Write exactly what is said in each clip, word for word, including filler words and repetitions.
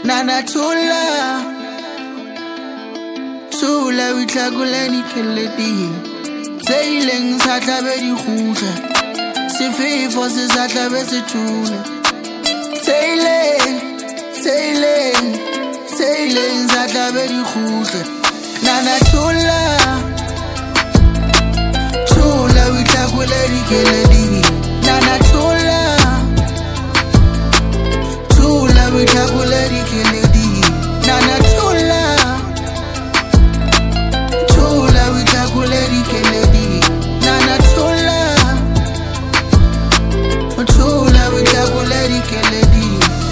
Nana Tula Tula witlaguleni keledi Seileng sa tlabe di khuta Sefefo se sa tlabe se tula Seileng Seileng Seileng sa tlabe di khuta Nana Tula Tula witlaguleni keledi Nana Tula Tula witlaguleni keledi Nana Tula Tula witlaguleni keledi Nana Tula Tula witlaguleni keledi.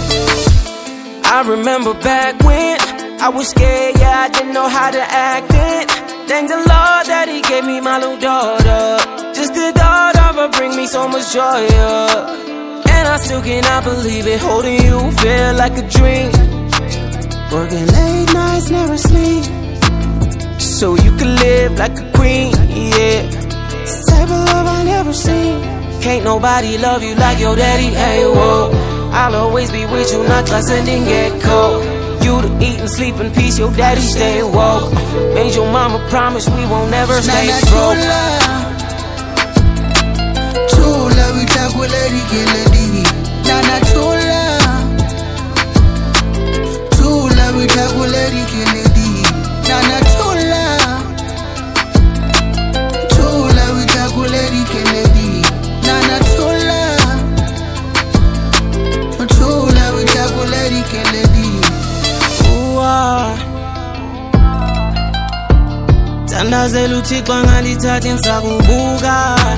I remember back when I was scared, yeah, I didn't know how to act it. Thank the Lord that he gave me my little daughter. Just the thought of her bring me so much joy, yeah. And I still cannot believe it, holding you feel like a dream. Working late nights, never sleep, so you can live like a queen, yeah. It's the type of love I never seen. Can't nobody love you like your daddy, hey, whoa. I'll always be with you, not transcending, get cold. You to eat and sleep in peace, your daddy stay woke. Made your mama promise we won't never stay broke. Tula witlaguleni keledi Nana Tula Tula witlaguleni keledi Nana Tula Tula witlaguleni keledi Nana Tula Tula witlaguleni keledi. Tandazela uThixo ngalithatha insakubuka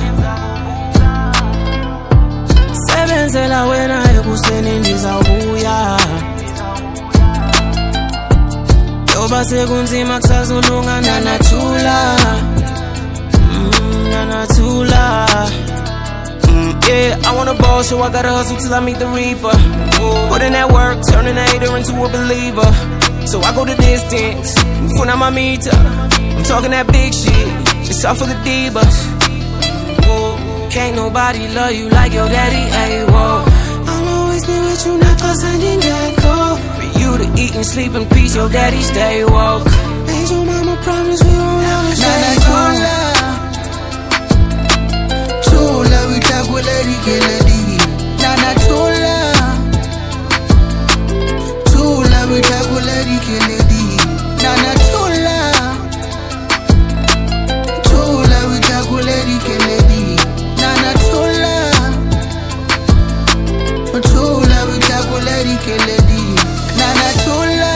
Sebenzela wena ekuseni ndizawubuya Yoba sekunzima kusazolunga Nana Tula mm, Nana Tula mm, Yeah, I wanna ball so I gotta hustle till I meet the reaper. Put in that work, turning a hater into a believer. So I go the distance, phone on my meter. I'm talking that big shit, it's all for the divas. Whoa. Can't nobody love you like your daddy, hey, whoa. I'll always be with you, not transcending that call. For you to eat and sleep in peace, your daddy stay woke. Made your mama promise we won't ever stay broke. Tula witlaguleni keledi Nana Tula Tula witlaguleni keledi Nana Tula Tula witlaguleni keledi Nana Tula Tula witlaguleni keledi Nana Tula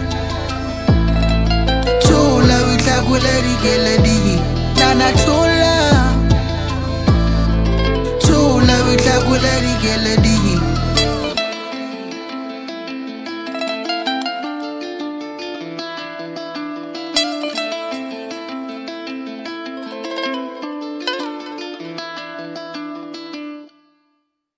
Tula witlaguleni keledi Nana Tula Tula witlaguleni keledi